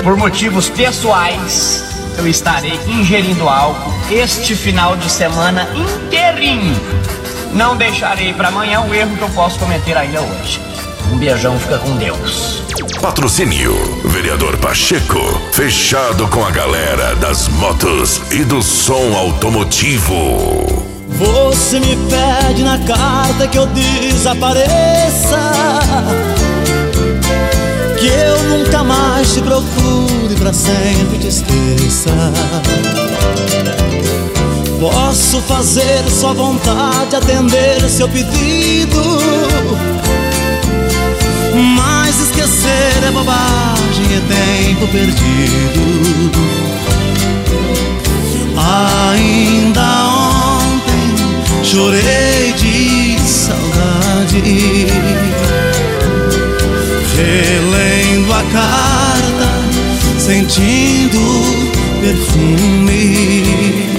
Por motivos pessoais, eu estarei ingerindo álcool este final de semana inteirinho. Não deixarei para amanhã o erro que eu posso cometer ainda hoje. Um beijão, fica com Deus. Patrocínio Vereador Pacheco, fechado com a galera das motos e do som automotivo. Você me pede na carta que eu desapareça, que eu nunca mais te procure, pra sempre te esqueça. Posso fazer sua vontade, atender seu pedido, mas esquecer é bobagem, é tempo perdido. Ainda ontem chorei de saudade, relendo a carta, sentindo perfume.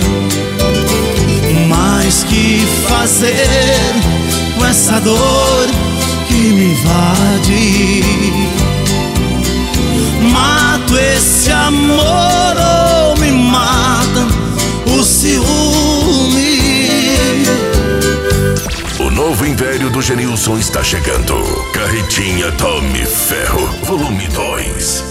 Mas que fazer com essa dor que me invade? Mato esse amor ou me mata o ciúme? O novo Império do Genilson está chegando. Carretinha Tome Ferro, volume 2.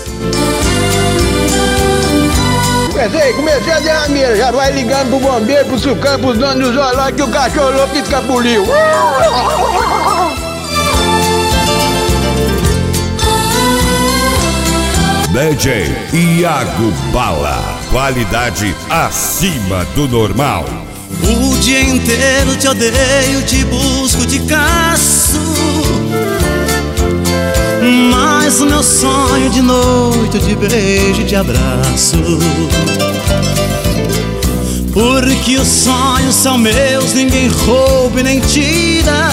Comecei a derrameira, já vai ligando pro bombeiro, pro sucão, pros donos do zoológico, que o cachorro louco escapuliu. DJ Iago Bala, qualidade acima do normal. O dia inteiro te odeio, te busco, te caço, mas o meu sonho de noite eu te beijo e te abraço. Porque os sonhos são meus, ninguém rouba e nem tira.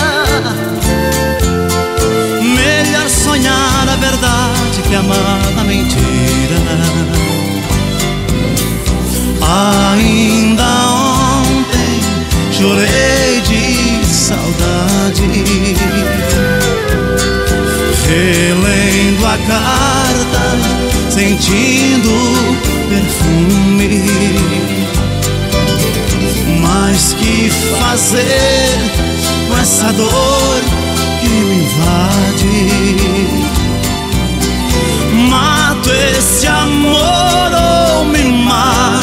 Melhor sonhar a verdade que amar a mentira. Ainda ontem chorei de saudade, relendo a carta, sentindo perfume. Mas que fazer com essa dor que me invade? Mato esse amor ou me mato